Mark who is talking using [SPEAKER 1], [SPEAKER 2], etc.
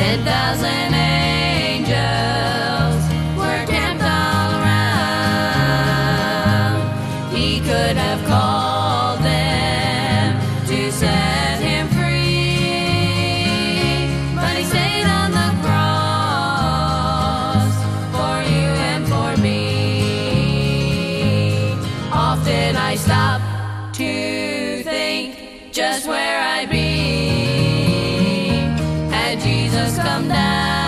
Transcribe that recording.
[SPEAKER 1] 10,000 angels were camped all around. He could have called them to set him free, but he stayed on the cross for you and for me. Often I stop to think just where I'd be had Jesus come down.